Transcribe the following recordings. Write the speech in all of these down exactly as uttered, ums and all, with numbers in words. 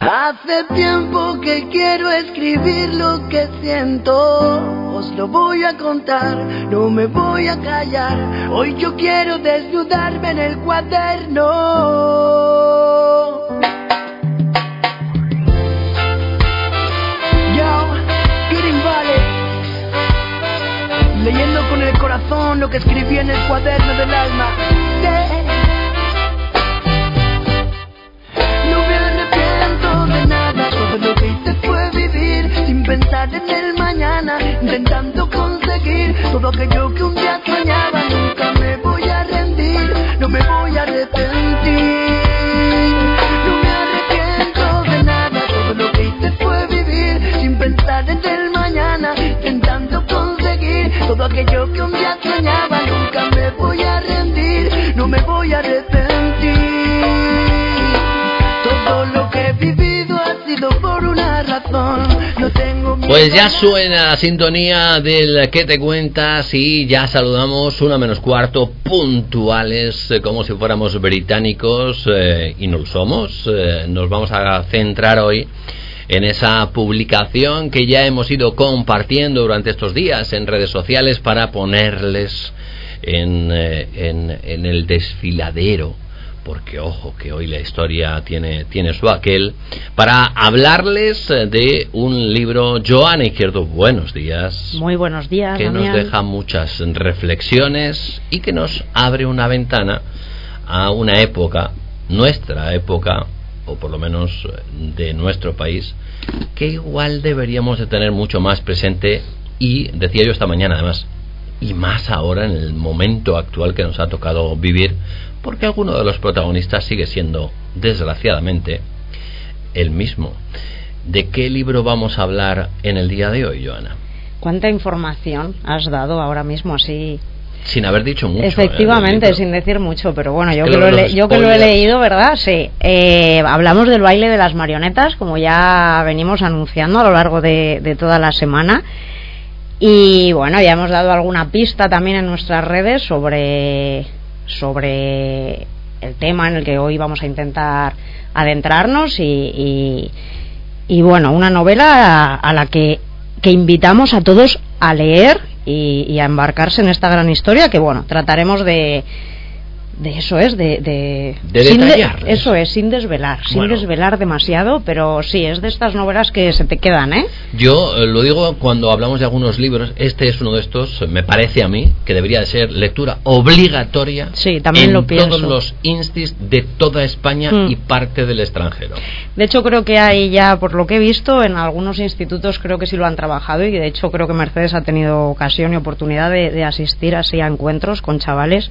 Hace tiempo que quiero escribir lo que siento, os lo voy a contar, no me voy a callar. Hoy yo quiero desnudarme en el cuaderno. Yo, Green Valley, leyendo con el corazón lo que escribí en el cuaderno del alma. Yeah. Lo que hice fue vivir sin pensar en el mañana, intentando conseguir todo aquello que un día soñaba. Nunca me voy a rendir, no me voy a arrepentir. No me arrepiento de nada, todo lo que hice fue vivir sin pensar en el mañana, intentando conseguir todo aquello que un día soñaba. Nunca me voy a rendir, no me voy a arrepentir. Todo lo que he vivido ha sido por una razón. No tengo miedo. Pues ya suena la sintonía del ¿Qué te cuentas? Y ya saludamos una menos cuarto, puntuales, eh, como si fuéramos británicos, eh, y no lo somos. Eh, nos vamos a centrar hoy en esa publicación que ya hemos ido compartiendo durante estos días en redes sociales para ponerles en, eh, en, en el desfiladero. Porque ojo, que hoy la historia tiene, tiene su aquel, para hablarles de un libro. Joana Izquierdo, buenos días. Muy buenos días, que Damián. Nos deja muchas reflexiones y que nos abre una ventana a una época, nuestra época, o por lo menos de nuestro país, que igual deberíamos de tener mucho más presente. Y decía yo esta mañana además, y más ahora en el momento actual que nos ha tocado vivir, porque alguno de los protagonistas sigue siendo, desgraciadamente, el mismo. ¿De qué libro vamos a hablar en el día de hoy, Joana? ¿Cuánta información has dado ahora mismo así? Sin haber dicho mucho. Efectivamente, ¿eh? sin decir mucho, pero bueno, yo que, que, lo, le- yo que lo he leído, ¿verdad? Sí. Eh, hablamos del baile de las marionetas, como ya venimos anunciando a lo largo de, de toda la semana. Y bueno, ya hemos dado alguna pista también en nuestras redes sobre... sobre el tema en el que hoy vamos a intentar adentrarnos y, y, y bueno, una novela a, a la que, que invitamos a todos a leer y, y a embarcarse en esta gran historia que bueno, trataremos de de eso es de, de, de sin detallar de, eso es sin desvelar sin bueno. desvelar demasiado, pero sí es de estas novelas que se te quedan, ¿eh? Yo eh, lo digo cuando hablamos de algunos libros. Este es uno de estos, me parece a mí que debería de ser lectura obligatoria. Sí, también en lo pienso. todos los instis de toda España mm. y parte del extranjero. De hecho creo que hay ya, por lo que he visto, en algunos institutos creo que sí lo han trabajado, y de hecho creo que Mercedes ha tenido ocasión y oportunidad de, de asistir así a encuentros con chavales.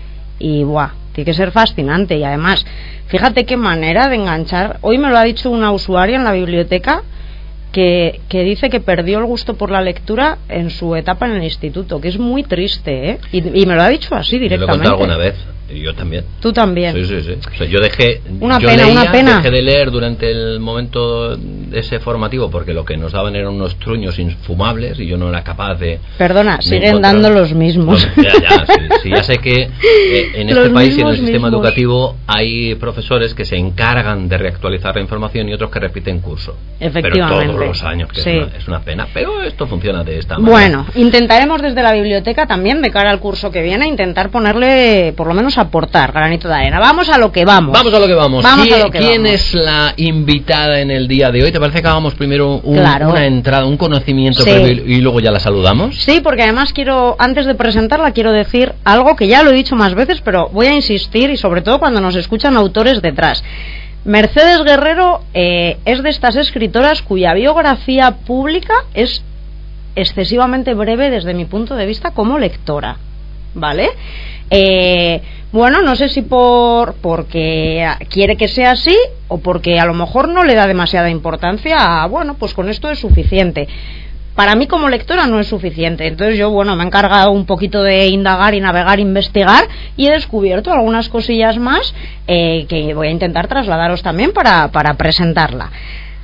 Y buah, tiene que ser fascinante. Y además, fíjate qué manera de enganchar. Hoy me lo ha dicho una usuaria en la biblioteca que, que dice que perdió el gusto por la lectura en su etapa en el instituto, que es muy triste, ¿eh? Y, y me lo ha dicho así directamente. Yo lo he contado alguna vez, y yo también. Tú también. Sí, sí, sí. O sea, yo dejé, una yo pena, leía, una pena. dejé de leer durante el momento ese formativo porque lo que nos daban eran unos truños infumables y yo no era capaz de. Perdona, de siguen encontrar... dando los mismos. Bueno, ya, ya, sí, sí, ya sé que eh, en este Los país y en el mismos sistema mismos. educativo hay profesores que se encargan de reactualizar la información y otros que repiten curso. Efectivamente. Pero todos los años, que sí. es, una, es una pena. Pero esto funciona de esta manera. Bueno, intentaremos desde la biblioteca también, de cara al curso que viene, intentar ponerle, por lo menos aportar granito de arena. Vamos a lo que vamos. Vamos a lo que vamos. Vamos ¿Quién, a lo que ¿quién vamos. es la invitada en el día de hoy? ¿Te parece que hagamos primero un, Claro. una entrada, un conocimiento Sí. previo y luego ya la saludamos? Sí, porque además quiero, antes de presentarla, quiero decir algo que ya lo he dicho más veces, pero voy a insistir, y sobre todo cuando nos escuchan autores detrás. Mercedes Guerrero eh, es de estas escritoras cuya biografía pública es excesivamente breve desde mi punto de vista como lectora, ¿vale? Eh, bueno, no sé si por porque quiere que sea así o porque a lo mejor no le da demasiada importancia a, bueno, pues con esto es suficiente. Para mí como lectora no es suficiente, entonces yo, bueno, me he encargado un poquito de indagar y navegar, investigar, y he descubierto algunas cosillas más eh, que voy a intentar trasladaros también para, para presentarla.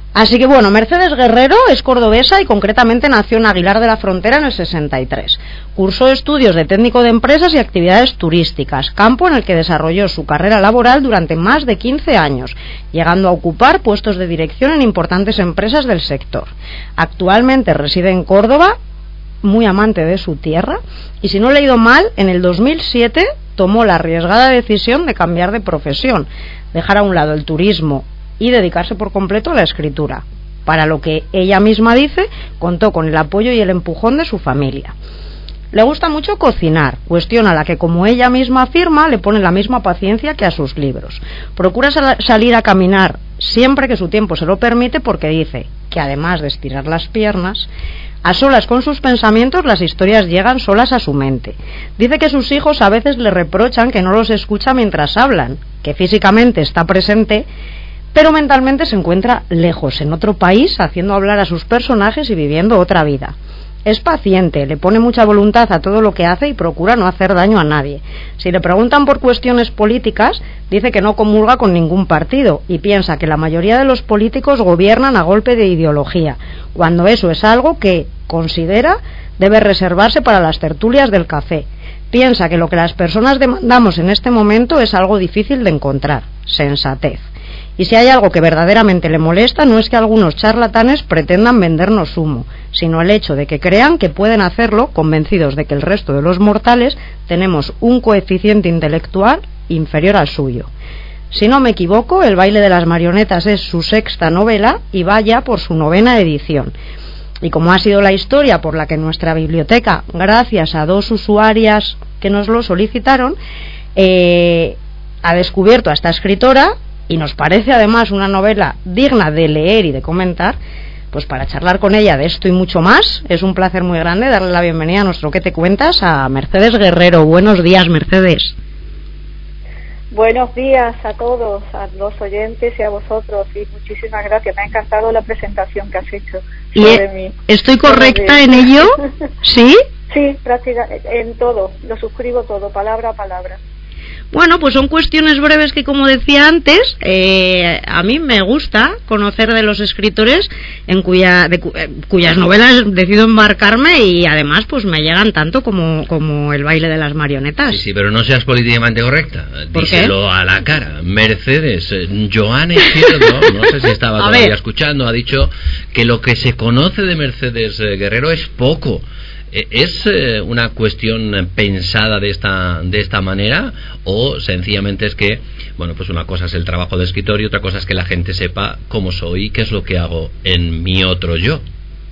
Así que bueno, Mercedes Guerrero es cordobesa y concretamente nació en Aguilar de la Frontera en el sesenta y tres. Cursó estudios de técnico de empresas y actividades turísticas, campo en el que desarrolló su carrera laboral durante más de quince años, llegando a ocupar puestos de dirección en importantes empresas del sector. Actualmente reside en Córdoba, muy amante de su tierra, y si no he leído mal, en el dos mil siete tomó la arriesgada decisión de cambiar de profesión, dejar a un lado el turismo y dedicarse por completo a la escritura, para lo que ella misma dice, contó con el apoyo y el empujón de su familia. Le gusta mucho cocinar, cuestión a la que, como ella misma afirma, le pone la misma paciencia que a sus libros. Procura sal- salir a caminar siempre que su tiempo se lo permite, porque dice que además de estirar las piernas, a solas con sus pensamientos, las historias llegan solas a su mente. Dice que sus hijos a veces le reprochan que no los escucha mientras hablan, que físicamente está presente, pero mentalmente se encuentra lejos, en otro país, haciendo hablar a sus personajes y viviendo otra vida. Es paciente, le pone mucha voluntad a todo lo que hace y procura no hacer daño a nadie. Si le preguntan por cuestiones políticas, dice que no comulga con ningún partido y piensa que la mayoría de los políticos gobiernan a golpe de ideología, cuando eso es algo que, considera, debe reservarse para las tertulias del café. Piensa que lo que las personas demandamos en este momento es algo difícil de encontrar: sensatez. Y si hay algo que verdaderamente le molesta, no es que algunos charlatanes pretendan vendernos humo, sino el hecho de que crean que pueden hacerlo convencidos de que el resto de los mortales tenemos un coeficiente intelectual inferior al suyo. Si no me equivoco, El baile de las marionetas es su sexta novela y va ya por su novena edición. Y como ha sido la historia por la que nuestra biblioteca, gracias a dos usuarias que nos lo solicitaron, eh, ha descubierto a esta escritora, y nos parece además una novela digna de leer y de comentar, pues para charlar con ella de esto y mucho más, es un placer muy grande darle la bienvenida a nuestro ¿Qué te cuentas? A Mercedes Guerrero. Buenos días, Mercedes. Buenos días a todos, a los oyentes y a vosotros, y muchísimas gracias. Me ha encantado la presentación que has hecho sobre mí. ¿Estoy correcta en ello? ¿Sí? Sí, prácticamente en todo, lo suscribo todo, palabra a palabra. Bueno, pues son cuestiones breves que, como decía antes, eh, a mí me gusta conocer de los escritores en cuya, de, eh, cuyas novelas decido embarcarme, y además pues me llegan tanto como, como El baile de las marionetas. Sí, sí, pero no seas políticamente correcta. Díselo a la cara. Mercedes, Joan Izquierdo, no sé si estaba todavía escuchando, ha dicho que lo que se conoce de Mercedes Guerrero es poco. ¿Es eh, una cuestión pensada de esta de esta manera, o sencillamente es que, bueno, pues una cosa es el trabajo de escritor y otra cosa es que la gente sepa cómo soy y qué es lo que hago en mi otro yo?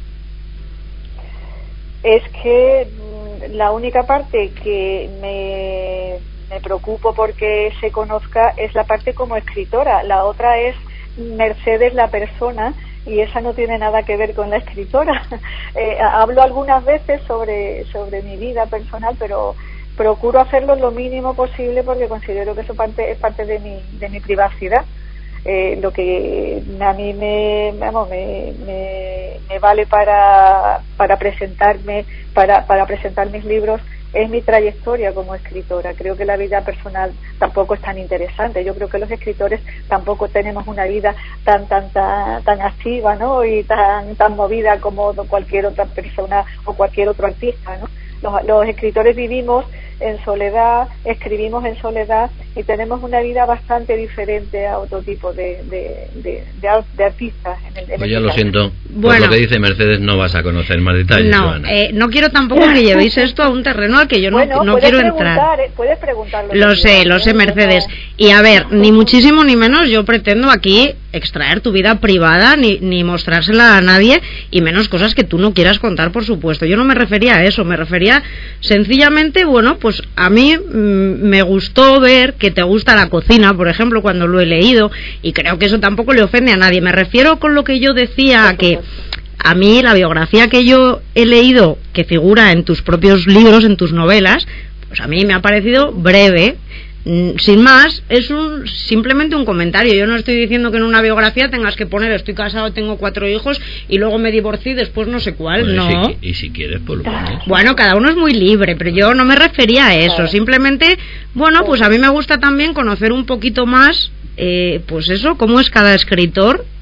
Es que la única parte que me, me preocupo porque se conozca es la parte como escritora. La otra es Mercedes la persona, y esa no tiene nada que ver con la escritora. Eh, hablo algunas veces sobre sobre mi vida personal, pero procuro hacerlo lo mínimo posible porque considero que eso parte, es parte de mi de mi privacidad. Eh, lo que a mí me vamos, me, me, me vale para para presentarme para para presentar mis libros es mi trayectoria como escritora. Creo que la vida personal tampoco es tan interesante. Yo creo que los escritores tampoco tenemos una vida tan tan tan tan activa, ¿no? Y tan tan movida como cualquier otra persona o cualquier otro artista, ¿no? Los, los escritores vivimos en soledad, escribimos en soledad y tenemos una vida bastante diferente a otro tipo de de, de, de, de artistas. En el, en pues ya lo siento, bueno, por lo que dice Mercedes no vas a conocer más detalles. No, eh, no quiero tampoco que llevéis esto a un terreno al que yo no, bueno, no quiero entrar. Eh, puedes preguntarlo. Lo sé, lo sé, Mercedes. Y a ver, ni muchísimo ni menos yo pretendo aquí extraer tu vida privada ni, ni mostrársela a nadie, y menos cosas que tú no quieras contar, por supuesto. Yo no me refería a eso, me refería sencillamente, bueno, pues a mí mmm, me gustó ver que te gusta la cocina, por ejemplo, cuando lo he leído, y creo que eso tampoco le ofende a nadie. Me refiero con lo que yo decía, que a mí la biografía que yo he leído, que figura en tus propios libros, en tus novelas, pues a mí me ha parecido breve. Sin más, es un simplemente un comentario. Yo no estoy diciendo que en una biografía tengas que poner estoy casado, tengo cuatro hijos y luego me divorcié y después no sé cuál. Bueno, no. Y si, y si quieres, pues lo pones. Bueno, cada uno es muy libre, pero yo no me refería a eso. Claro. Simplemente, bueno, pues a mí me gusta también conocer un poquito más, eh, pues eso, cómo es cada escritor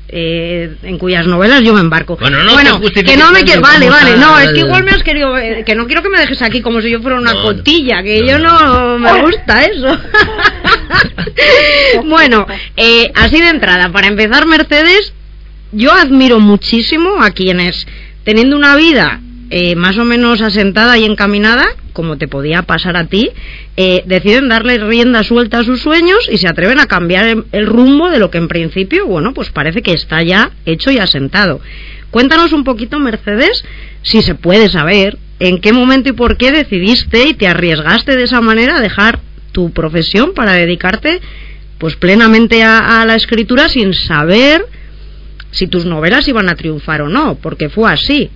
eh, en cuyas novelas yo me embarco. Bueno, no bueno que no me quiero, vale, vale, no, es que igual me has querido, eh, que no quiero que me dejes aquí como si yo fuera una no, cotilla, que no, yo no, no me gusta eso. Bueno, eh, así de entrada, para empezar, Mercedes, yo admiro muchísimo a quienes, teniendo una vida eh, más o menos asentada y encaminada, como te podía pasar a ti, eh, deciden darle rienda suelta a sus sueños y se atreven a cambiar el, el rumbo de lo que en principio, bueno, pues parece que está ya hecho y asentado. Cuéntanos un poquito, Mercedes, si se puede saber, en qué momento y por qué decidiste y te arriesgaste de esa manera a dejar tu profesión para dedicarte pues plenamente a, a la escritura sin saber si tus novelas iban a triunfar o no, porque fue así.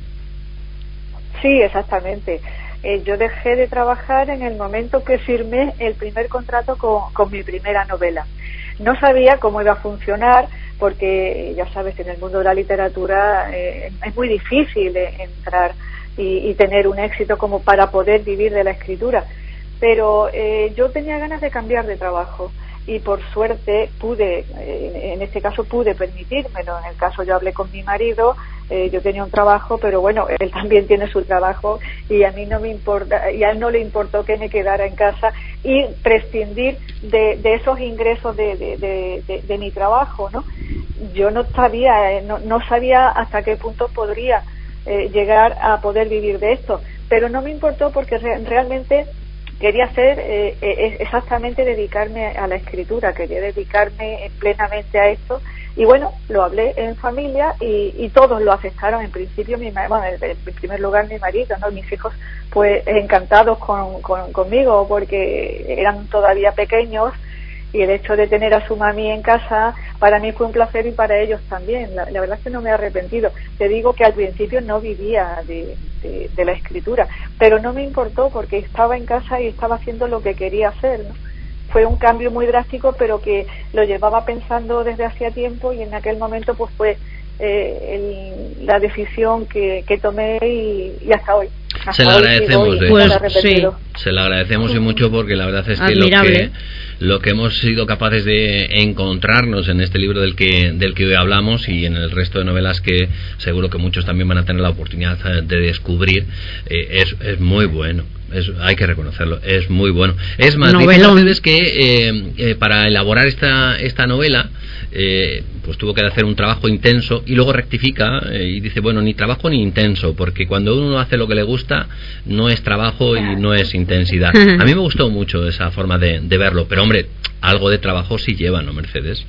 Sí, exactamente. Eh, yo dejé de trabajar en el momento que firmé el primer contrato con, con mi primera novela. No sabía cómo iba a funcionar porque ya sabes que en el mundo de la literatura eh, es muy difícil eh, entrar y, y tener un éxito como para poder vivir de la escritura. Pero eh, yo tenía ganas de cambiar de trabajo y por suerte pude, eh, en este caso pude permitírmelo. En el caso yo hablé con mi marido, eh, yo tenía un trabajo, pero bueno, él también tiene su trabajo y a mí no me importa, y a él no le importó que me quedara en casa y prescindir de, de esos ingresos de, de, de, de, de mi trabajo, ¿no? Yo no sabía, eh, no, no sabía hasta qué punto podría eh, llegar a poder vivir de esto, pero no me importó porque re- realmente quería hacer eh, eh, exactamente dedicarme a la escritura, quería dedicarme plenamente a esto y bueno, lo hablé en familia y, y todos lo aceptaron. En principio, mi, bueno, en, en primer lugar mi marido, ¿no? Mis hijos pues encantados con, con, conmigo porque eran todavía pequeños y el hecho de tener a su mami en casa para mí fue un placer y para ellos también. La, la verdad es que no me he arrepentido. Te digo que al principio no vivía de, de, de la escritura, pero no me importó porque estaba en casa y estaba haciendo lo que quería hacer, ¿no? Fue un cambio muy drástico, pero que lo llevaba pensando desde hacía tiempo y en aquel momento pues fue eh, el, la decisión que, que tomé y, y hasta hoy. Hasta se lo agradecemos, hoy, eh. pues, sí. Se lo agradecemos y mucho porque la verdad es que lo que lo que hemos sido capaces de encontrarnos en este libro del que del que hoy hablamos y en el resto de novelas que seguro que muchos también van a tener la oportunidad de descubrir eh, es, es muy bueno. Es, hay que reconocerlo, es muy bueno. Es más, dicen ustedes que eh, eh, para elaborar esta esta novela eh, pues tuvo que hacer un trabajo intenso y luego rectifica eh, y dice, bueno, ni trabajo ni intenso, porque cuando uno hace lo que le gusta no es trabajo y no es intensidad. A mí me gustó mucho esa forma de, de verlo, pero hombre, algo de trabajo sí lleva, ¿no, Mercedes?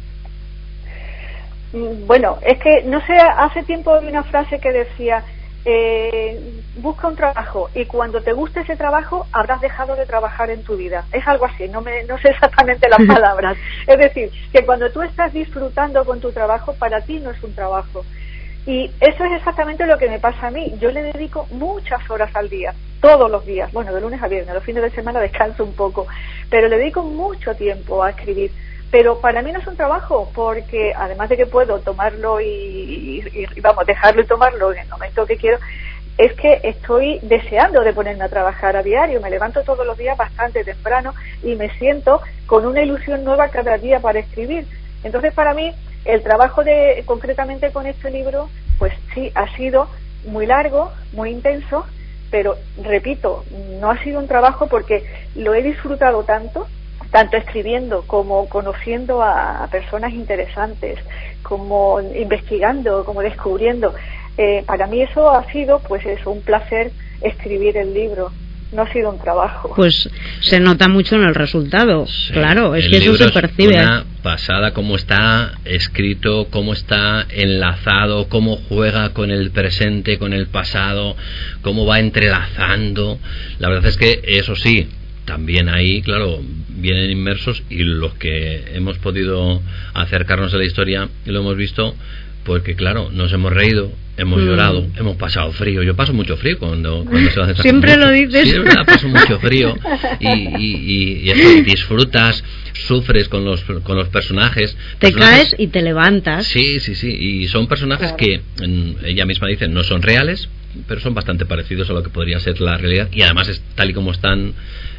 Bueno, es que, no sé, hace tiempo vi una frase que decía eh, busca un trabajo y cuando te guste ese trabajo habrás dejado de trabajar en tu vida. Es algo así, no me no sé exactamente las palabras. Es decir, que cuando tú estás disfrutando con tu trabajo, para ti no es un trabajo. Y eso es exactamente lo que me pasa a mí. Yo le dedico muchas horas al día, todos los días, bueno, de lunes a viernes, los fines de semana descanso un poco, pero le dedico mucho tiempo a escribir. Pero para mí no es un trabajo, porque además de que puedo tomarlo y, y, y vamos, dejarlo y tomarlo en el momento que quiero, es que estoy deseando de ponerme a trabajar a diario. Me levanto todos los días bastante temprano y me siento con una ilusión nueva cada día para escribir. Entonces, para mí, el trabajo de concretamente con este libro, pues sí, ha sido muy largo, muy intenso, pero repito, no ha sido un trabajo porque lo he disfrutado tanto, tanto escribiendo como conociendo a, a personas interesantes, como investigando, como descubriendo. Eh, para mí eso ha sido, pues eso, un placer escribir el libro. No ha sido un trabajo. Pues se nota mucho en el resultado, sí, claro, es que eso se percibe. Es una pasada cómo está escrito, cómo está enlazado, cómo juega con el presente, con el pasado, cómo va entrelazando. La verdad es que eso sí, también ahí, claro, vienen inmersos y los que hemos podido acercarnos a la historia y lo hemos visto, porque claro, nos hemos reído, hemos mm. llorado, hemos pasado frío. Yo paso mucho frío cuando, cuando se hace. Siempre mucho. Lo dices. Sí, es verdad, paso mucho frío y, y, y, y disfrutas, sufres con los con los personajes. Te personajes, caes y te levantas. Sí, sí, sí. Y son personajes claro. que ella misma dice no son reales, pero son bastante parecidos a lo que podría ser la realidad, y además es, tal y como están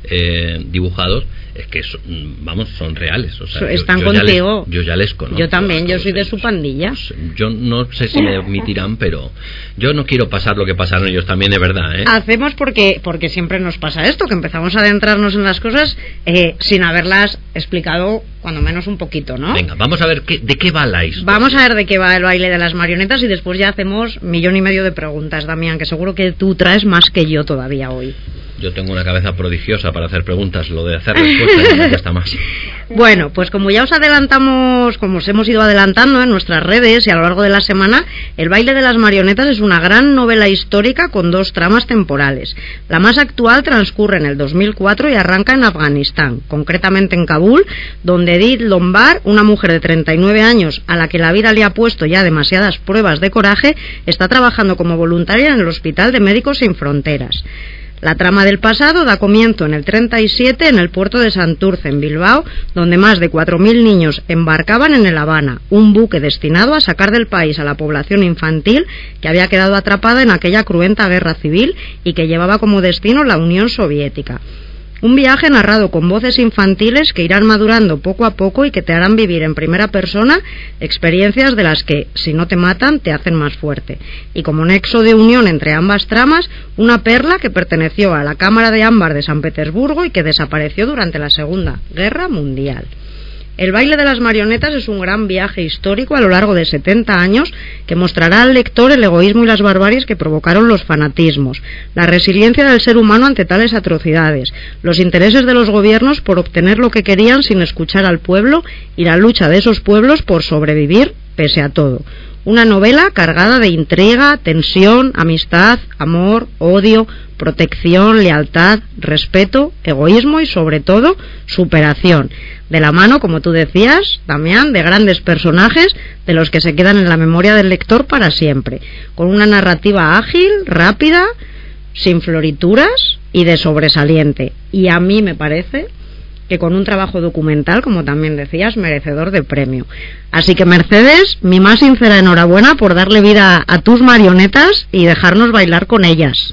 eh, dibujados, es que son, vamos, son reales. O sea, están yo, yo contigo. Ya les, yo ya les conozco. Yo también, yo soy de ellos. su pandilla. Pues, yo no sé si me admitirán, pero yo no quiero pasar lo que pasaron ellos también, de verdad, ¿eh? Hacemos porque porque siempre nos pasa esto, que empezamos a adentrarnos en las cosas eh, sin haberlas explicado cuando menos un poquito, ¿no? Venga, vamos a ver qué, de qué va la historia. Vamos a ver de qué va el baile de las marionetas y después ya hacemos millón y medio de preguntas, Damián, que seguro que tú traes más que yo todavía hoy. Yo tengo una cabeza prodigiosa para hacer preguntas, lo de hacer respuestas ya me cuesta más. Bueno, pues como ya os adelantamos, como os hemos ido adelantando en nuestras redes y a lo largo de la semana, El baile de las marionetas es una gran novela histórica con dos tramas temporales. La más actual transcurre en el dos mil cuatro y arranca en Afganistán, concretamente en Kabul, donde Edith Lombard, una mujer de treinta y nueve años a la que la vida le ha puesto ya demasiadas pruebas de coraje, está trabajando como voluntaria en el Hospital de Médicos Sin Fronteras. La trama del pasado da comienzo en el treinta y siete en el puerto de Santurce, en Bilbao, donde más de cuatro mil niños embarcaban en el Habana, un buque destinado a sacar del país a la población infantil que había quedado atrapada en aquella cruenta guerra civil y que llevaba como destino la Unión Soviética. Un viaje narrado con voces infantiles que irán madurando poco a poco y que te harán vivir en primera persona experiencias de las que, si no te matan, te hacen más fuerte. Y como nexo de unión entre ambas tramas, una perla que perteneció a la Cámara de Ámbar de San Petersburgo y que desapareció durante la Segunda Guerra Mundial. El baile de las marionetas es un gran viaje histórico a lo largo de setenta años que mostrará al lector el egoísmo y las barbaries que provocaron los fanatismos, la resiliencia del ser humano ante tales atrocidades, los intereses de los gobiernos por obtener lo que querían sin escuchar al pueblo y la lucha de esos pueblos por sobrevivir pese a todo. Una novela cargada de intriga, tensión, amistad, amor, odio, protección, lealtad, respeto, egoísmo y sobre todo superación. De la mano, como tú decías, Damián, de grandes personajes de los que se quedan en la memoria del lector para siempre, con una narrativa ágil, rápida, sin florituras y de sobresaliente. Y a mí me parece que con un trabajo documental, como también decías, merecedor de premio. Así que, Mercedes, mi más sincera enhorabuena por darle vida a tus marionetas y dejarnos bailar con ellas.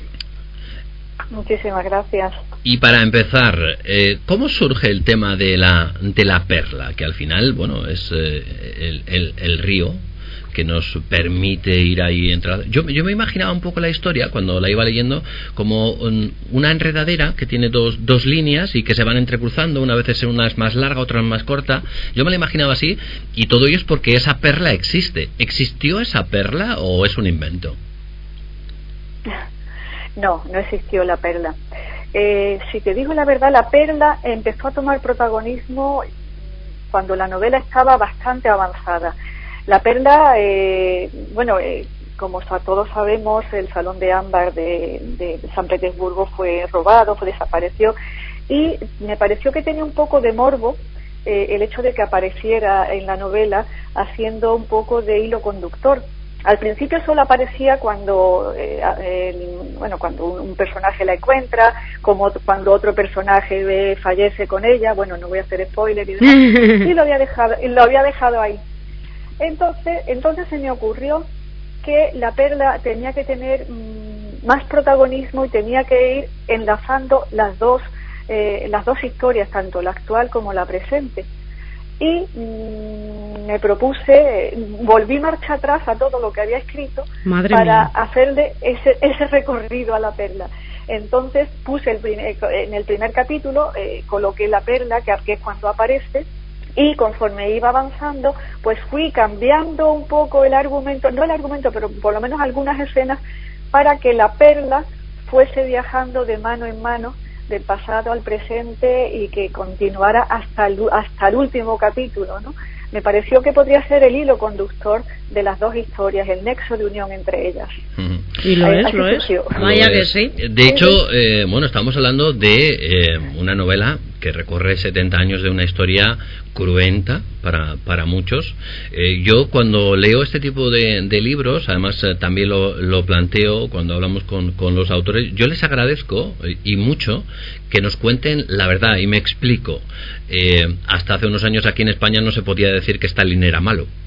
Muchísimas gracias. Y para empezar, eh, ¿cómo surge el tema de la de la perla? Que al final, bueno, es eh, el, el, el río que nos permite ir ahí entrar. Yo, yo me imaginaba un poco la historia cuando la iba leyendo como un, una enredadera que tiene dos, dos líneas y que se van entrecruzando, una vez una es más larga, otra es más corta. Yo me la imaginaba así, y todo ello es porque esa perla existe. ¿Existió esa perla o es un invento? No, no existió la perla. Eh, si te digo la verdad, la perla empezó a tomar protagonismo cuando la novela estaba bastante avanzada. La perla, eh, bueno, eh, como todos sabemos, el Salón de Ámbar de, de San Petersburgo fue robado, fue desapareció, y me pareció que tenía un poco de morbo eh, el hecho de que apareciera en la novela haciendo un poco de hilo conductor. Al principio solo aparecía cuando eh, el, bueno cuando un, un personaje la encuentra, como cuando otro personaje ve, fallece con ella. Bueno, no voy a hacer spoiler y demás, y lo había dejado y lo había dejado ahí. Entonces, entonces se me ocurrió que la perla tenía que tener mmm, más protagonismo y tenía que ir enlazando las dos eh, las dos historias, tanto la actual como la presente. Y mmm, me propuse, volví marcha atrás a todo lo que había escrito. Madre para mía. hacerle ese, ese recorrido a la perla. Entonces puse el primer, en el primer capítulo, eh, coloqué la perla, que, que es cuando aparece, y conforme iba avanzando, pues fui cambiando un poco el argumento, no el argumento, pero por lo menos algunas escenas, para que la perla fuese viajando de mano en mano del pasado al presente y que continuara hasta el, hasta el último capítulo, ¿no? Me pareció que podría ser el hilo conductor de las dos historias, el nexo de unión entre ellas. Uh-huh. Y lo Ahí, es, lo es. surgió. Vaya que sí. De hecho, eh, bueno, estamos hablando de eh, una novela que recorre setenta años de una historia cruenta para, para muchos. Eh, yo cuando leo este tipo de, de libros, además eh, también lo, lo planteo cuando hablamos con, con los autores, yo les agradezco eh, y mucho que nos cuenten la verdad, y me explico. Eh, hasta hace unos años aquí en España no se podía decir que Stalin era malo.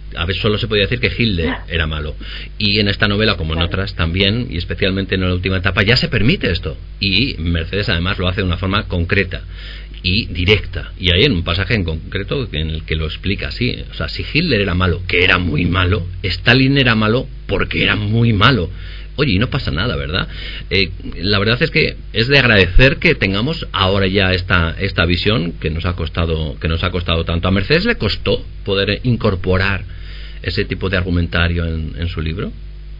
a veces solo se podía decir que Hitler era malo. Y en esta novela, como en otras también, y especialmente en la última etapa, ya se permite esto. Y Mercedes además lo hace de una forma concreta y directa. Y hay un pasaje en concreto en el que lo explica así. O sea, si Hitler era malo, que era muy malo, Stalin era malo porque era muy malo. Oye, y no pasa nada, ¿verdad? Eh, la verdad es que es de agradecer que tengamos ahora ya esta esta visión que nos ha costado que nos ha costado tanto. ¿A Mercedes le costó poder incorporar ese tipo de argumentario en, en su libro?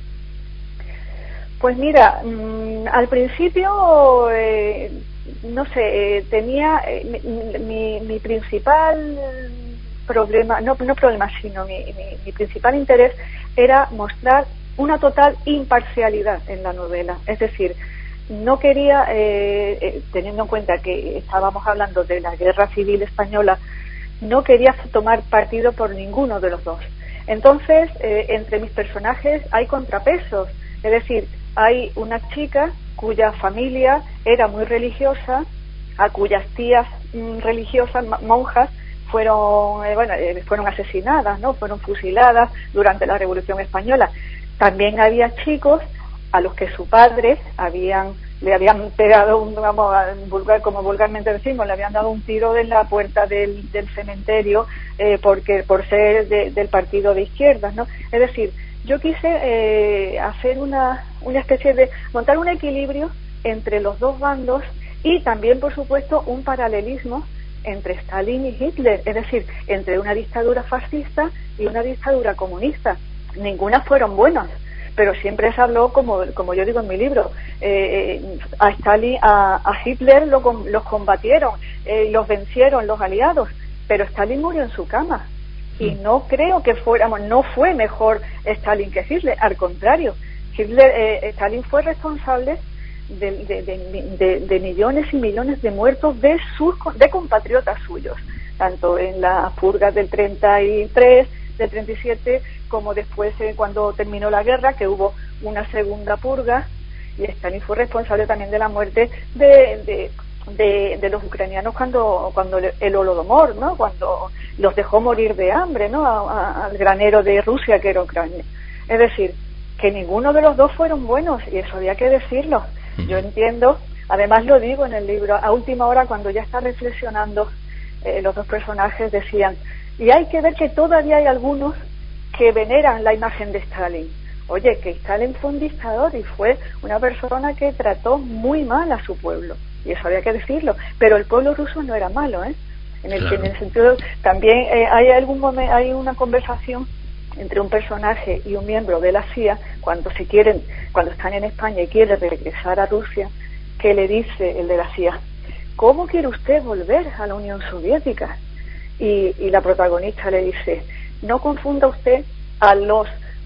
Pues mira, mmm, al principio, eh, no sé, eh, tenía eh, mi, mi, mi principal problema, no, no problema, sino mi, mi, mi principal interés era mostrar una total imparcialidad en la novela. Es decir, no quería, eh, eh, teniendo en cuenta que estábamos hablando de la Guerra Civil Española, no quería tomar partido por ninguno de los dos. Entonces, eh, entre mis personajes hay contrapesos. Es decir, hay una chica cuya familia era muy religiosa, a cuyas tías mm, religiosas, monjas, fueron, eh, bueno, eh, fueron asesinadas, ¿no? Fueron fusiladas durante la Revolución Española. También había chicos a los que su padre habían le habían pegado un, vamos, vulgar, como vulgarmente decimos, le habían dado un tiro en la puerta del, del cementerio eh, porque por ser de, del partido de izquierdas, ¿no? Es decir, yo quise eh, hacer una una especie de montar un equilibrio entre los dos bandos y también, por supuesto, un paralelismo entre Stalin y Hitler, es decir, entre una dictadura fascista y una dictadura comunista. Ninguna fueron buenas, pero siempre se habló, como como yo digo en mi libro, eh, a Stalin, a, a Hitler lo, los combatieron, eh, los vencieron los aliados, pero Stalin murió en su cama. Y no creo que fuéramos, no fue mejor Stalin que Hitler, al contrario, Hitler, eh, Stalin fue responsable de, de, de, de, de millones y millones de muertos de sus de compatriotas suyos, tanto en las purgas del treinta y tres, del treinta y siete, como después eh, cuando terminó la guerra, que hubo una segunda purga, y Stalin fue responsable también de la muerte de, de, de, de los ucranianos cuando cuando el Holodomor, ¿no? Cuando los dejó morir de hambre, ¿no? A, a, al granero de Rusia, que era Ucrania. Es decir, que ninguno de los dos fueron buenos, y eso había que decirlo. Yo entiendo, además lo digo en el libro, a última hora, cuando ya está reflexionando, eh, los dos personajes decían, y hay que ver que todavía hay algunos que veneran la imagen de Stalin. Oye, que Stalin fue un dictador y fue una persona que trató muy mal a su pueblo, y eso había que decirlo, pero el pueblo ruso no era malo, ¿eh? En el, claro. en el sentido, también eh, hay algún momento, hay una conversación entre un personaje y un miembro de la C I A cuando se quieren, cuando están en España y quieren regresar a Rusia, que le dice el de la C I A, ¿cómo quiere usted volver a la Unión Soviética? Y, y la protagonista le dice, no confunda usted a los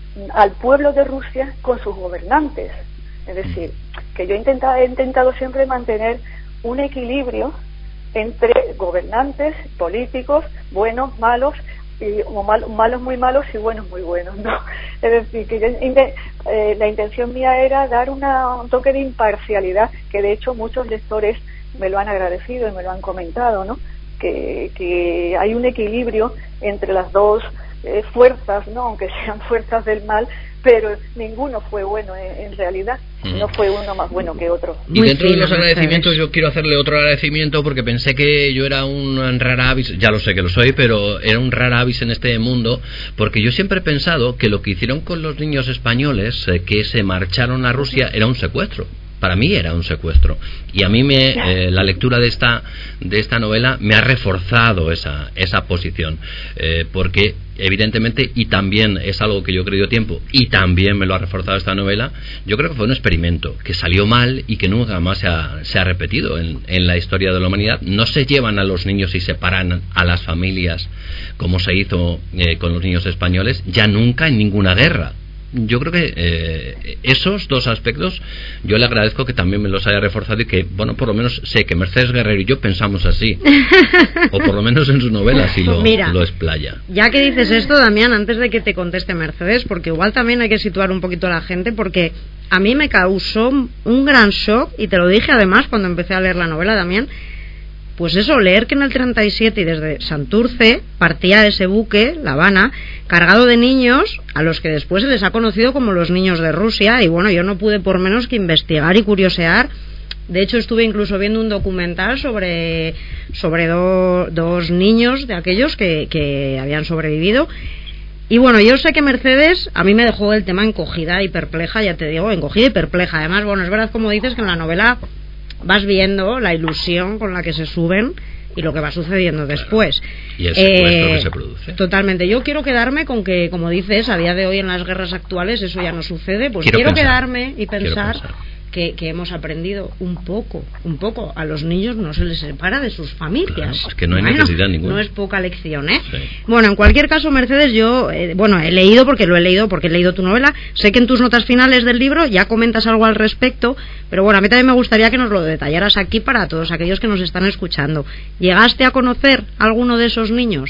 al pueblo de Rusia con sus gobernantes. Es decir, que yo he intentado, he intentado siempre mantener un equilibrio entre gobernantes, políticos, buenos, malos, y, o mal, malos muy malos y buenos muy buenos, ¿no? Es decir, que yo, eh, la intención mía era dar una, un toque de imparcialidad, que de hecho muchos lectores me lo han agradecido y me lo han comentado, ¿no? Que, que hay un equilibrio entre las dos eh, fuerzas, ¿no? Aunque sean fuerzas del mal, pero ninguno fue bueno en, en realidad, mm. no fue uno más bueno que otro. Y Muy dentro fino, de los agradecimientos yo quiero hacerle otro agradecimiento, porque pensé que yo era un rara avis, ya lo sé que lo soy, pero era un rara avis en este mundo, porque yo siempre he pensado que lo que hicieron con los niños españoles eh, que se marcharon a Rusia era un secuestro. Para mí era un secuestro, y a mí me eh, la lectura de esta de esta novela me ha reforzado esa esa posición, eh, porque evidentemente, y también es algo que yo he creído tiempo, y también me lo ha reforzado esta novela, yo creo que fue un experimento que salió mal y que nunca más se ha, se ha repetido en, en la historia de la humanidad. No se llevan a los niños y separan a las familias como se hizo eh, con los niños españoles, ya nunca en ninguna guerra. Yo creo que eh, esos dos aspectos yo le agradezco que también me los haya reforzado, y que, bueno, por lo menos sé que Mercedes Guerrero y yo pensamos así, o por lo menos en su novela así lo, Mira, lo explaya. Ya que dices esto, Damián, antes de que te conteste Mercedes, porque igual también hay que situar un poquito a la gente, porque a mí me causó un gran shock, y te lo dije además cuando empecé a leer la novela, Damián, pues eso, leer que en el treinta y siete y desde Santurce partía ese buque, La Habana, cargado de niños a los que después se les ha conocido como los niños de Rusia, y bueno, yo no pude por menos que investigar y curiosear. De hecho, estuve incluso viendo un documental sobre, sobre do, dos niños de aquellos que, que habían sobrevivido. Y bueno, yo sé que Mercedes a mí me dejó el tema encogida y perpleja, ya te digo, encogida y perpleja. Además, bueno, es verdad, como dices, que en la novela vas viendo la ilusión con la que se suben y lo que va sucediendo después. Y el secuestro eh, que se produce. Totalmente. Yo quiero quedarme con que, como dices, a día de hoy en las guerras actuales eso ya no sucede. Pues quiero, quiero quedarme y pensar, pensar. Que, que hemos aprendido un poco, un poco. A los niños no se les separa de sus familias. Claro, es que no hay bueno, necesidad ninguna. No es poca lección, ¿eh? Sí. Bueno, en cualquier caso, Mercedes, yo, eh, bueno, he leído porque lo he leído, porque he leído tu novela. Sé que en tus notas finales del libro ya comentas algo al respecto, pero bueno, a mí también me gustaría que nos lo detallaras aquí para todos aquellos que nos están escuchando. ¿Llegaste a conocer a alguno de esos niños?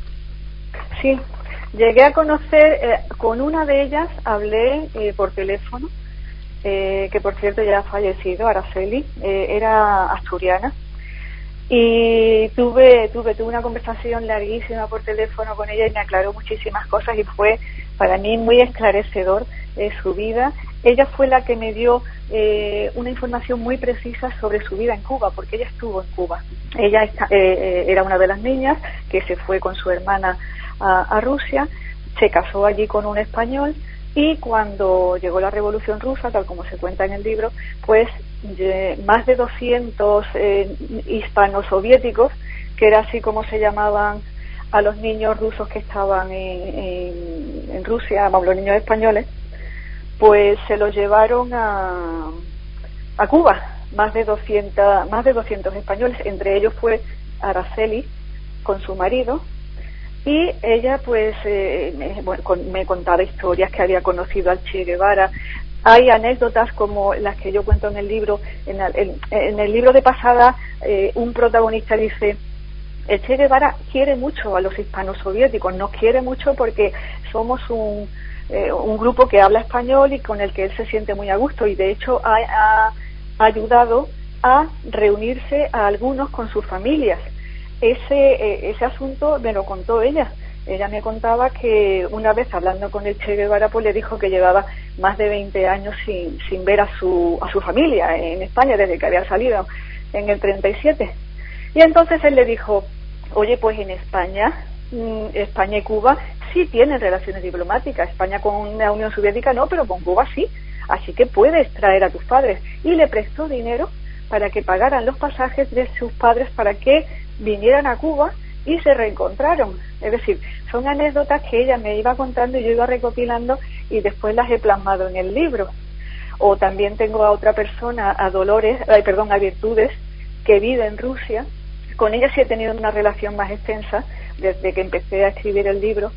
Sí, llegué a conocer, eh, con una de ellas hablé eh, por teléfono. Eh, que por cierto ya ha fallecido, Araceli, eh, era asturiana, y tuve, tuve tuve una conversación larguísima por teléfono con ella y me aclaró muchísimas cosas y fue para mí muy esclarecedor eh, su vida. Ella fue la que me dio eh, una información muy precisa sobre su vida en Cuba, porque ella estuvo en Cuba. Ella está, eh, era una de las niñas que se fue con su hermana a, a Rusia, se casó allí con un español. Y cuando llegó la Revolución Rusa, tal como se cuenta en el libro, pues eh, más de doscientos eh, hispanos soviéticos, que era así como se llamaban a los niños rusos que estaban en, en, en Rusia, vamos, los niños españoles, pues se los llevaron a, a Cuba, más de doscientos, más de doscientos españoles, entre ellos fue Araceli con su marido. Y ella pues eh, me, bueno, con, me contaba historias que había conocido al Che Guevara. Hay anécdotas como las que yo cuento en el libro. En el, en, en el libro de pasada eh, un protagonista dice: el Che Guevara quiere mucho a los hispanos soviéticos, nos quiere mucho porque somos un, eh, un grupo que habla español y con el que él se siente muy a gusto, y de hecho ha, ha ayudado a reunirse a algunos con sus familias. Ese, eh, ese asunto me lo contó ella. Ella me contaba que una vez hablando con el Che Guevara, pues le dijo que llevaba más de veinte años sin, sin ver a su, a su familia en España, desde que había salido en el treinta y siete. Y entonces él le dijo: oye, pues en España, España y Cuba sí tienen relaciones diplomáticas. España con la Unión Soviética no, pero con Cuba sí. Así que puedes traer a tus padres. Y le prestó dinero para que pagaran los pasajes de sus padres para que vinieran a Cuba y se reencontraron. Es decir, son anécdotas que ella me iba contando y yo iba recopilando y después las he plasmado en el libro. O también tengo a otra persona, a Dolores, ay, perdón, a Virtudes, que vive en Rusia. Con ella sí he tenido una relación más extensa desde que empecé a escribir el libro,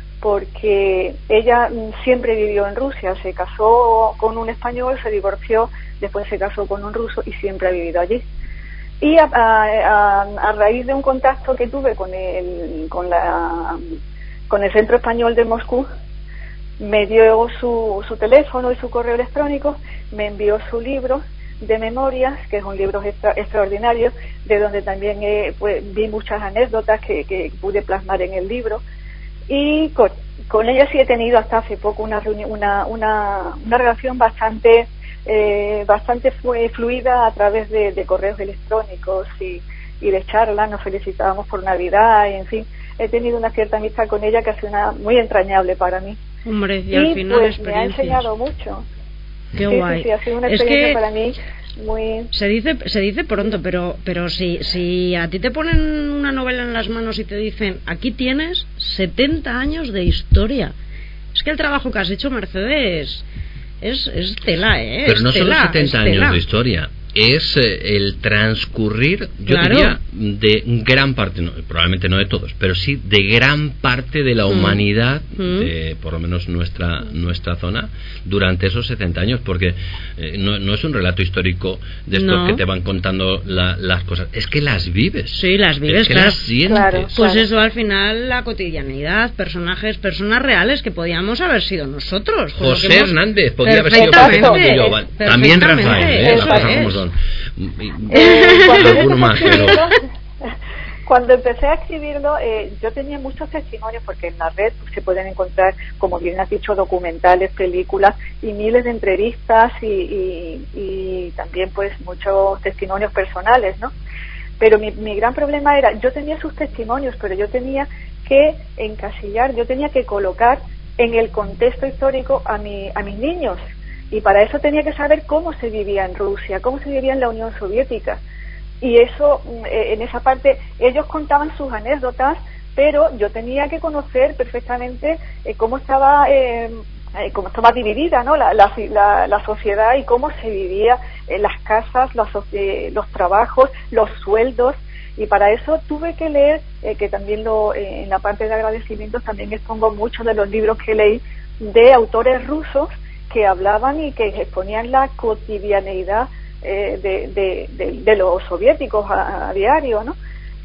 porque ella siempre vivió en Rusia, se casó con un español, se divorció, después se casó con un ruso y siempre ha vivido allí. Y a, a, a raíz de un contacto que tuve con el, con la, con el Centro Español de Moscú, me dio su, su teléfono y su correo electrónico, me envió su libro de memorias, que es un libro extra, extraordinario, de donde también he, pues, vi muchas anécdotas que, que pude plasmar en el libro. Y con, con ella sí he tenido hasta hace poco una reunión, una, una, una relación bastante Eh, bastante fue fluida a través de, de correos electrónicos y, y de charlas. Nos felicitábamos por Navidad y en fin, he tenido una cierta amistad con ella que ha sido una, muy entrañable para mí. Hombre, y, y al final pues me ha enseñado mucho. Qué sí, guay. Sí, sí, ha sido una experiencia es que para mí muy... Se dice, se dice pronto, pero, pero si, si a ti te ponen una novela en las manos y te dicen: aquí tienes setenta años de historia. Es que el trabajo que has hecho, Mercedes, Es, es tela, ¿eh? Pero es no tela, solo setenta es años de historia, es eh, el transcurrir, yo claro. diría, de gran parte, no, probablemente no de todos, pero sí de gran parte de la mm. humanidad, mm. de por lo menos nuestra nuestra zona, durante esos setenta años, porque eh, no, no es un relato histórico de estos no. que te van contando la, las cosas, es que las vives. Sí, las vives, es que claro. las sientes. Claro, pues claro. eso, al final, la cotidianidad, personajes, personas reales que podíamos haber sido nosotros. José hemos... Hernández podía haber sido perfectamente yo, también Rafael, ¿eh? Las cosas como son. Eh, alguno más, pero... Cuando empecé a escribirlo, eh, yo tenía muchos testimonios, porque en la red pues, se pueden encontrar, como bien has dicho, documentales, películas y miles de entrevistas y, y, y también pues muchos testimonios personales, ¿no? Pero mi, mi gran problema era, yo tenía sus testimonios, pero yo tenía que encasillar, yo tenía que colocar en el contexto histórico a, mi, a mis niños, y para eso tenía que saber cómo se vivía en Rusia, cómo se vivía en la Unión Soviética, y eso, en esa parte, ellos contaban sus anécdotas, pero yo tenía que conocer perfectamente eh, cómo estaba eh, eh, cómo estaba dividida, ¿no? la, la, la, la sociedad y cómo se vivía en las casas, los, eh, los trabajos, los sueldos. Y para eso tuve que leer, eh, que también lo eh, en la parte de agradecimientos también expongo muchos de los libros que leí de autores rusos que hablaban y que exponían la cotidianeidad eh, de, de, de, de los soviéticos a, a diario, ¿no?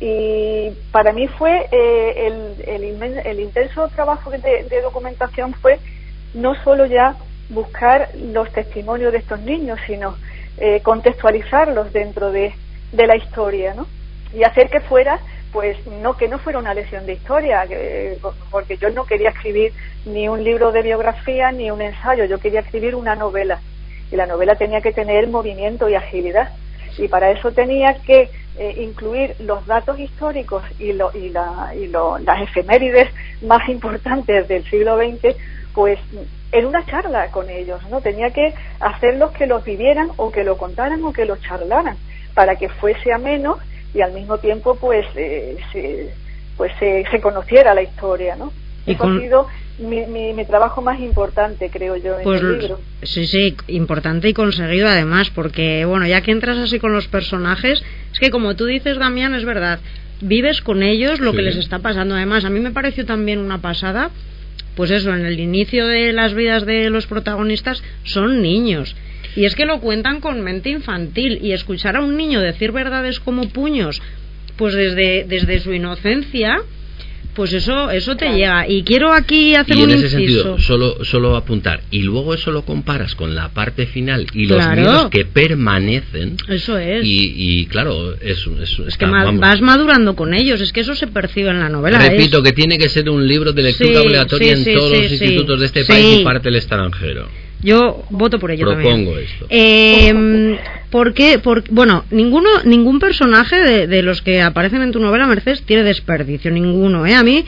Y para mí fue eh, el, el, inmen, el intenso trabajo de, de documentación fue no solo ya buscar los testimonios de estos niños, sino eh, contextualizarlos dentro de, de la historia, ¿no? Y hacer que fuera, pues no que no fuera una lección de historia, que, porque yo no quería escribir ni un libro de biografía ni un ensayo, yo quería escribir una novela, y la novela tenía que tener movimiento y agilidad, y para eso tenía que eh, incluir los datos históricos y, lo, y, la, y lo, las efemérides más importantes del siglo veinte, pues en una charla con ellos, ¿no? Tenía que hacerlos que los vivieran o que lo contaran o que lo charlaran, para que fuese ameno y al mismo tiempo pues eh, se, pues se, se conociera la historia, ¿no? Y Eso con... ha sido mi, mi, mi trabajo más importante, creo yo, en pues, el libro. Sí, sí, importante y conseguido además, porque bueno, ya que entras así con los personajes, es que como tú dices, Damián, es verdad, vives con ellos lo sí. que les está pasando. Además, a mí me pareció también una pasada, pues eso, en el inicio de las vidas de los protagonistas son niños. Y es que lo cuentan con mente infantil, y escuchar a un niño decir verdades como puños, pues desde desde su inocencia, pues eso eso te claro. llega. Y quiero aquí hacer y un en ese inciso. sentido, solo solo apuntar, y luego eso lo comparas con la parte final y los claro. miedos que permanecen. Eso es. Y, y claro, es, es, es está, que vamos. vas madurando con ellos, es que eso se percibe en la novela. Repito, es... que tiene que ser un libro de lectura sí, obligatoria sí, en sí, todos sí, los sí. institutos de este sí. país y parte del extranjero. Yo voto por ello. Propongo también. esto. Eh, ¿Por qué? Por, bueno, ninguno, ningún personaje de, de los que aparecen en tu novela, Mercedes, tiene desperdicio, ninguno. ¿eh? A mí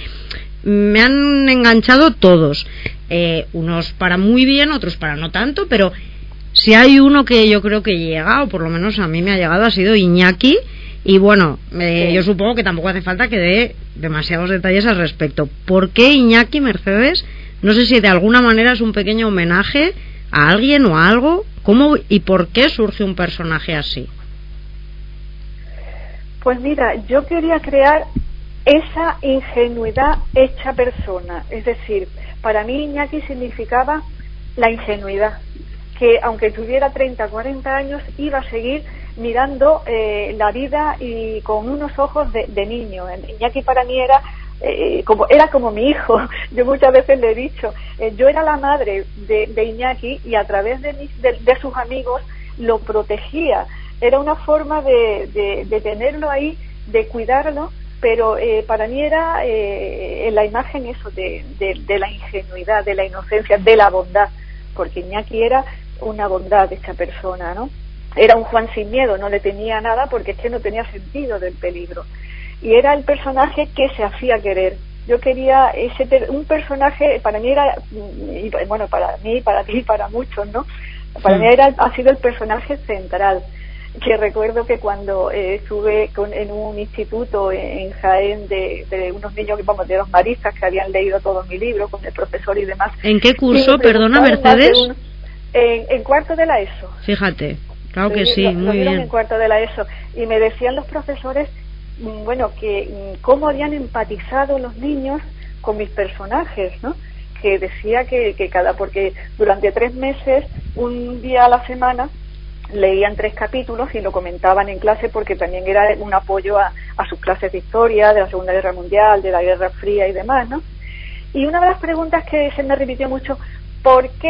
me han enganchado todos. Eh, unos para muy bien, otros para no tanto, pero si hay uno que yo creo que llega, o por lo menos a mí me ha llegado, ha sido Iñaki. Y bueno, eh, sí. yo supongo que tampoco hace falta que dé demasiados detalles al respecto. ¿Por qué Iñaki, Mercedes? No sé si de alguna manera es un pequeño homenaje a alguien o a algo. ¿Cómo y por qué surge un personaje así? Pues mira, yo quería crear esa ingenuidad hecha persona. Es decir, para mí Iñaki significaba la ingenuidad, que aunque tuviera treinta, cuarenta años, iba a seguir mirando eh, la vida y con unos ojos de, de niño. Iñaki para mí era Eh, como era como mi hijo. Yo muchas veces le he dicho, eh, yo era la madre de, de Iñaki, y a través de, mis, de, de sus amigos lo protegía. Era una forma de, de, de tenerlo ahí, de cuidarlo, pero eh, para mí era eh, la imagen eso de, de, de la ingenuidad, de la inocencia, de la bondad, porque Iñaki era una bondad de esta persona, ¿no? Era un Juan sin miedo, no le tenía nada porque es que no tenía sentido del peligro. Y era el personaje que se hacía querer. Yo quería ese un personaje, para mí era, y bueno, para mí, para ti, para muchos, ¿no? Para sí. mí era, ha sido el personaje central. Que recuerdo que cuando eh, estuve con, en un instituto en Jaén de, de unos niños, vamos, de los maristas que habían leído todo mi libro con el profesor y demás. ¿En qué curso, perdona, Mercedes? Un, en, en cuarto de la ESO. Fíjate, claro que sí, lo, muy lo bien. En cuarto de la ESO. Y me decían los profesores, bueno, que cómo habían empatizado los niños con mis personajes, ¿no? Que decía que, que cada, porque durante tres meses, un día a la semana, leían tres capítulos y lo comentaban en clase, porque también era un apoyo a, a sus clases de historia, de la Segunda Guerra Mundial, de la Guerra Fría y demás, ¿no? Y una de las preguntas que se me repitió mucho, ¿por qué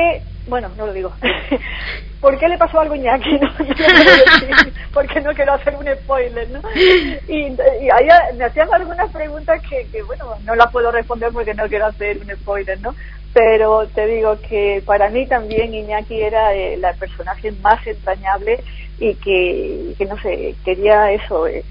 bueno, no lo digo. ¿Por qué le pasó algo a Iñaki? No, no lo quiero decir, porque no quiero hacer un spoiler, ¿no? Y, y ahí me hacían algunas preguntas que, que, bueno, no las puedo responder porque no quiero hacer un spoiler, ¿no? Pero te digo que para mí también Iñaki era eh, la personaje más entrañable y que, que no sé, quería eso, eh,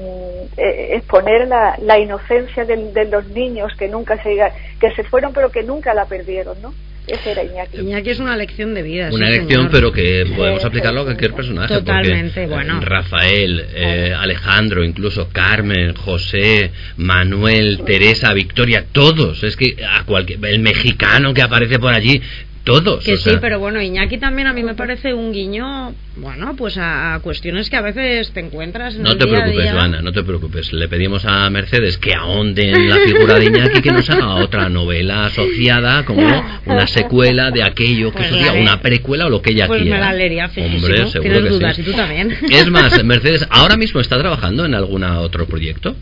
eh, exponer la, la inocencia de, de los niños que nunca se que se fueron pero que nunca la perdieron, ¿no? Ese era Iñaki. Iñaki es una lección de vida. Una sí, lección, señor. pero que podemos aplicarlo a cualquier personaje. Totalmente, porque, bueno. Eh, Rafael, eh, Alejandro, incluso Carmen, José, Manuel, Teresa, Victoria, todos. Es que a cualquier, el mexicano que aparece por allí, todos. Que o sí, sea. pero bueno, Iñaki también a mí me parece un guiño, bueno, pues a, a cuestiones que a veces te encuentras en No el te día a preocupes, día. Joana, no te preocupes. Le pedimos a Mercedes que ahonde en la figura de Iñaki, que nos haga otra novela asociada, como una secuela de aquello que Pues eso diga, la una precuela o lo que ella Pues quiera. me la leería, fijísimo. Hombre, seguro Tienes que dudas, sí. y tú también. Es más, Mercedes, ¿ahora mismo está trabajando en algún otro proyecto?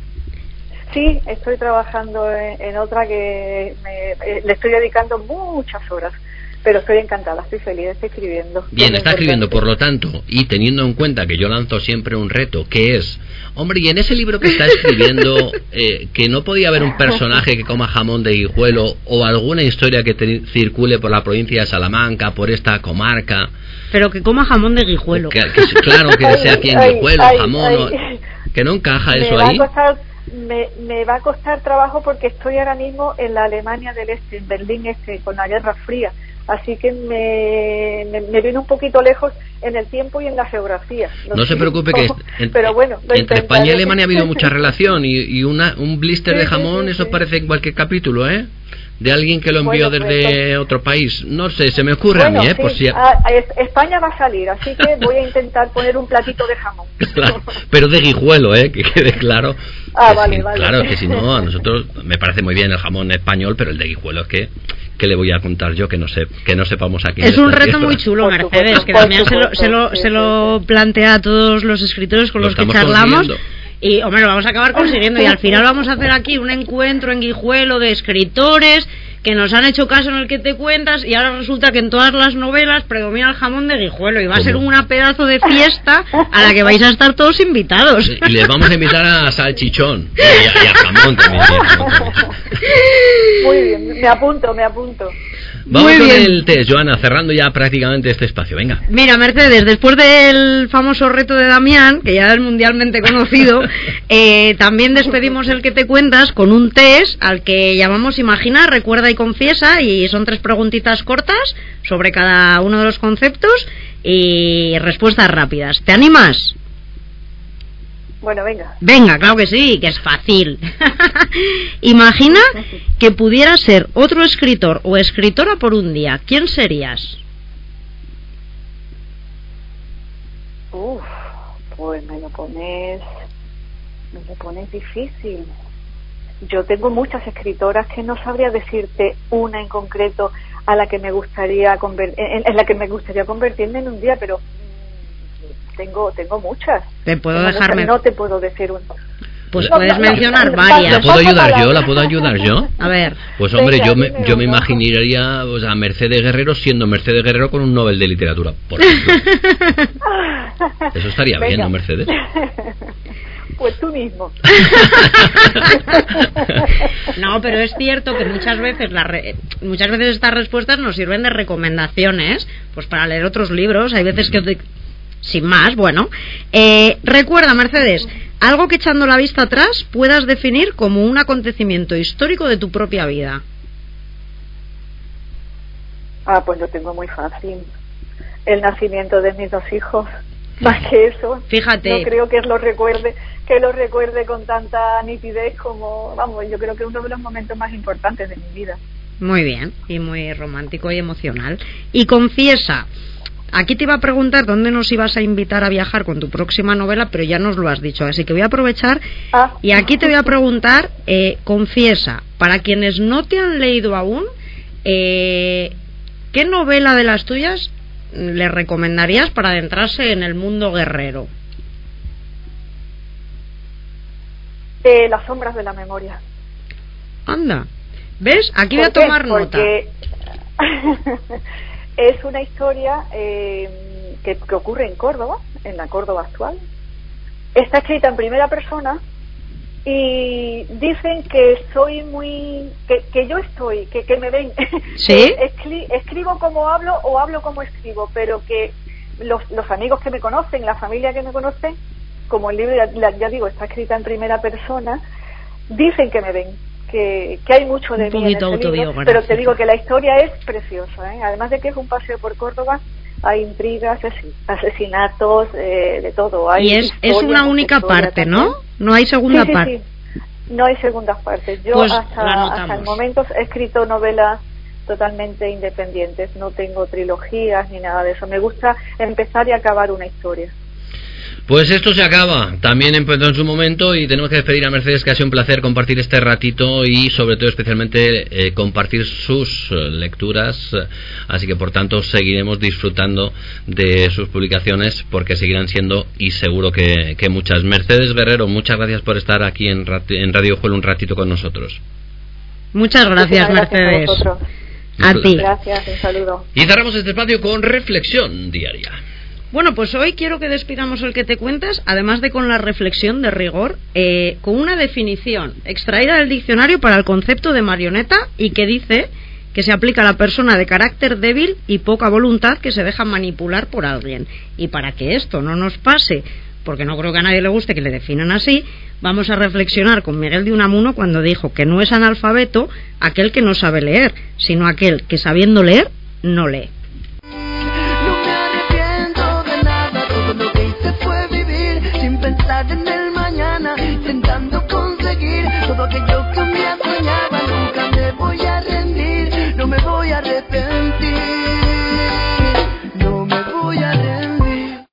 Sí, estoy trabajando en, en otra que me, eh, le estoy dedicando muchas horas. Pero estoy encantada, estoy feliz, estoy escribiendo. Bien, es está escribiendo, importante. por lo tanto, y teniendo en cuenta que yo lanzo siempre un reto, que es, hombre, y en ese libro que está escribiendo, eh, que no podía haber un personaje que coma jamón de guijuelo, o alguna historia que te circule por la provincia de Salamanca, por esta comarca. Pero que coma jamón de guijuelo. Que, que, claro, que sea aquí en Ay, guijuelo, ay, jamón, ay. o, que no encaja me eso va ahí. A costar, me, me va a costar trabajo porque estoy ahora mismo en la Alemania del Este, en Berlín Este, con la Guerra Fría. Así que me, me, me viene un poquito lejos en el tiempo y en la geografía. No, no se preocupe que en, pero bueno, entre España y Alemania ha habido mucha relación y, y una, un blister sí, de jamón, sí, sí, eso sí. parece en cualquier capítulo, ¿eh? De alguien que lo envió bueno, desde pues, otro país. No sé, se me ocurre bueno, a mí, ¿eh? sí, Por si... a, a España va a salir, así que voy a intentar poner un platito de jamón. Claro, pero de guijuelo, ¿eh? Que quede claro. Ah, que vale, si, vale. Claro, que si no, a nosotros me parece muy bien el jamón español, pero el de guijuelo es que... ¿Qué le voy a contar yo que no sé que no sepamos aquí? Es en un esta reto tierra? muy chulo, Por Mercedes, supuesto, que por también se lo, supuesto, se lo, sí, se lo sí, sí. plantea a todos los escritores con Lo los que estamos charlamos. consiguiendo. Y, hombre, lo vamos a acabar consiguiendo. Y al final vamos a hacer aquí un encuentro en Guijuelo de escritores que nos han hecho caso en el que te cuentas. Y ahora resulta que en todas las novelas predomina el jamón de Guijuelo. Y va a ser ¿Cómo? una pedazo de fiesta a la que vais a estar todos invitados. Y les vamos a invitar a salchichón y a, y a jamón también. Y a jamón también. Muy bien, me apunto, me apunto. Vamos Muy con bien. el test, Joana, cerrando ya prácticamente este espacio. Venga. Mira, Mercedes, después del famoso reto de Damián, que ya es mundialmente conocido, eh, también despedimos el que te cuentas con un test al que llamamos Imagina, Recuerda y Confiesa, y son tres preguntitas cortas sobre cada uno de los conceptos y respuestas rápidas. ¿Te animas? Bueno, venga. Venga, claro que sí, que es fácil. Imagina que pudieras ser otro escritor o escritora por un día. ¿Quién serías? Uf, pues me lo pones, me lo pones difícil. Yo tengo muchas escritoras que no sabría decirte una en concreto a la que me gustaría conver- en, en la que me gustaría convertirme en un día, pero tengo tengo muchas. Te puedo Tengo dejarme. muchas, no te puedo decir una. Pues No, puedes no, no, mencionar no, varias. ¿La puedo Pasa ayudar palabra. yo? ¿La puedo ayudar yo? A ver. Pues hombre, Venga, yo me, dime yo me uno. imaginaría, o sea, Mercedes Guerrero siendo Mercedes Guerrero con un Nobel de Literatura, por ejemplo. Eso estaría bien, Venga. ¿no, Mercedes? Pues tú mismo. No, pero es cierto que muchas veces las re- muchas veces estas respuestas nos sirven de recomendaciones, pues para leer otros libros. Hay veces que te- sin más, bueno. Eh, recuerda, Mercedes, algo que echando la vista atrás puedas definir como un acontecimiento histórico de tu propia vida. Ah, pues lo tengo muy fácil. El nacimiento de mis dos hijos. Más que eso. Fíjate. No creo que lo recuerde, que lo recuerde con tanta nitidez como, vamos, yo creo que es uno de los momentos más importantes de mi vida. Muy bien, y muy romántico y emocional. Y confiesa, aquí te iba a preguntar dónde nos ibas a invitar a viajar con tu próxima novela, pero ya nos lo has dicho, así que voy a aprovechar Ah. y aquí te voy a preguntar, eh, confiesa, para quienes no te han leído aún, eh, ¿qué novela de las tuyas le recomendarías para adentrarse en el mundo guerrero? Eh, las sombras de la memoria. Anda, ¿ves? Aquí voy a ¿Por qué? tomar nota. Porque es una historia eh, que, que ocurre en Córdoba, en la Córdoba actual. Está escrita en primera persona y dicen que soy muy, que, que yo estoy, que, que me ven. ¿Sí? Escri, escribo como hablo o hablo como escribo, pero que los, los amigos que me conocen, la familia que me conoce, como el libro ya, ya digo está escrita en primera persona, dicen que me ven, que, que hay mucho de un mí en ese libro, pero te digo que la historia es preciosa, ¿eh? Además de que es un paseo por Córdoba, hay intrigas, asesinatos, eh, de todo. Hay y es, es una única parte, también. ¿No? No hay segunda sí, sí, parte. Sí. No hay segundas partes. Yo pues hasta, hasta el momento he escrito novelas totalmente independientes, no tengo trilogías ni nada de eso. Me gusta empezar y acabar una historia. Pues esto se acaba, también empezó en su momento y tenemos que despedir a Mercedes, que ha sido un placer compartir este ratito y sobre todo especialmente eh, compartir sus eh, lecturas, así que por tanto seguiremos disfrutando de sus publicaciones porque seguirán siendo y seguro que, que muchas. Mercedes Guerrero, muchas gracias por estar aquí en, en Radio Juelo un ratito con nosotros. Muchas gracias, Muchas gracias Mercedes. A, a ti. Gracias, un saludo. Y cerramos este espacio con reflexión diaria. Bueno, pues hoy quiero que despidamos el que te cuentas, además de con la reflexión de rigor, eh, con una definición extraída del diccionario para el concepto de marioneta y que dice que se aplica a la persona de carácter débil y poca voluntad que se deja manipular por alguien. Y para que esto no nos pase, porque no creo que a nadie le guste que le definan así, vamos a reflexionar con Miguel de Unamuno cuando dijo que no es analfabeto aquel que no sabe leer, sino aquel que sabiendo leer no lee. Pensar en el mañana, intentando conseguir todo aquello que un día soñaba. Nunca me voy a rendir, no me voy a arrepentir.